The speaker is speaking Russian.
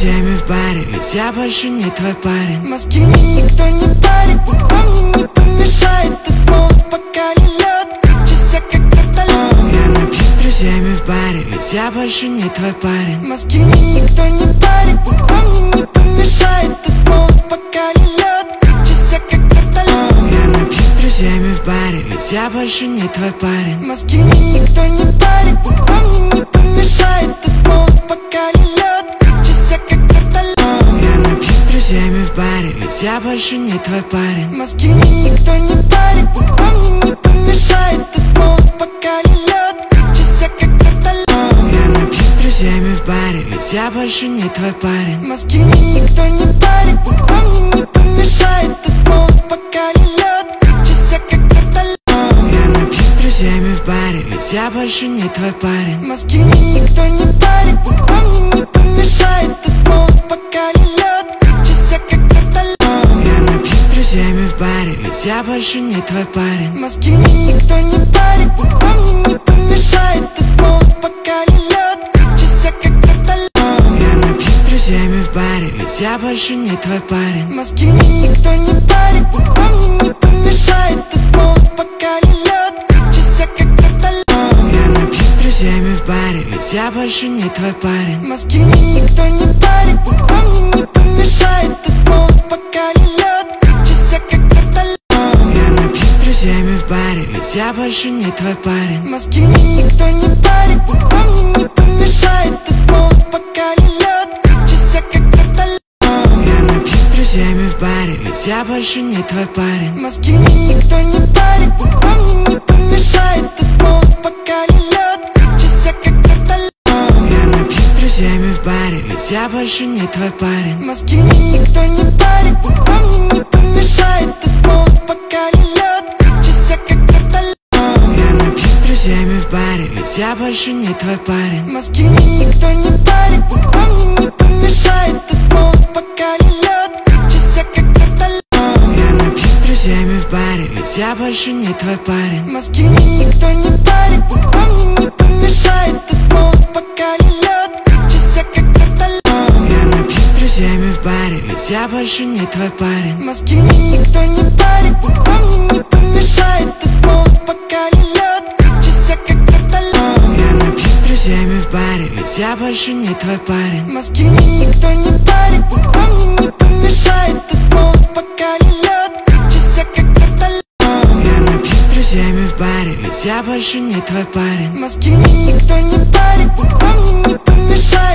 друзьями в баре, ведь я больше не твой парень. Мозги мне никто не парит, никто мне не помешает. Ты снова пока не лед, крутишься как вертолет. Я напьюсь с друзьями в баре, ведь я больше не твой парень. Мозги мне никто не парит, никто мне не помешает. Ты снова пока не лед, крутишься как вертолет. Я напьюсь с друзьями в баре, ведь я больше не твой парень. Мозги мне никто не парит, никто мне не помешает. Ты снова пока не лед, крутишься как вертолет. Я напьюсь с друзьями в баре, ведь я больше не твой парень. Мозги мне никто не парит, никто мне не помешает. Ты снова пока не лед, крутишься как вертолет. Я напьюсь с друзьями в баре, ведь я больше не твой парень. Мозги мне никто не парит, никто мне не помешает. Ты снова пока не лед, крутишься как вертолет. Я напьюсь с друзьями в баре, ведь я больше не твой парень. Мозги мне никто не парит, никто мне не помешает. Ты снова пока не лед, крутишься как вертолет. Я напьюсь с друзьями в баре, ведь я больше не твой парень. Мозги мне никто не парит, никто мне не помешает. Ты снова пока не лед, крутишься как вертолет. Я напьюсь с друзьями в баре, ведь я больше не твой парень. Мозги мне никто не парит, никто мне не помешает. Ты снова пока не лед, крутишься как вертолет. Я напьюсь с друзьями в баре, ведь я больше не твой парень. Мозги мне никто не парит, никто мне не помешает. Ты снова пока не лед, крутишься как вертолет. Я напьюсь с друзьями в баре, ведь я больше не твой парень. Мозги мне никто не парит, никто мне не помешает. Ты снова пока не лед, крутишься как вертолет. Я напьюсь с друзьями в баре, ведь я больше не твой парень. Мозги мне никто не парит, никто мне не помешает. Ты снова пока не лед, крутишься как вертолет. Я напьюсь с друзьями в баре, ведь я больше не твой парень. Мозги мне никто не парит, никто мне не помешает. Ты снова пока не лед, крутишься как вертолет. Я напьюсь с друзьями в баре, ведь я больше не твой парень. Мозги мне никто не парит, никто мне не помешает. Ты снова пока не лед, крутишься как вертолет. Я напьюсь с друзьями в баре, ведь я больше не твой парень. Мозги мне никто не парит, никто мне не помешает. Ты снова пока не лед, крутишься как вертолет. Я напьюсь с друзьями в баре, ведь я больше не твой парень. Мозги мне никто не парит, никто мне не помешает. Ты снова пока не лед, крутишься как вертолет. Я напьюсь с друзьями в баре, ведь я больше не твой парень. Мозги мне никто не парит, никто мне не помешает. Ты снова пока не лед, крутишься как вертолет. Я напьюсь с друзьями в баре, ведь я больше не твой парень. Мозги мне никто не парит, никто мне не помешает.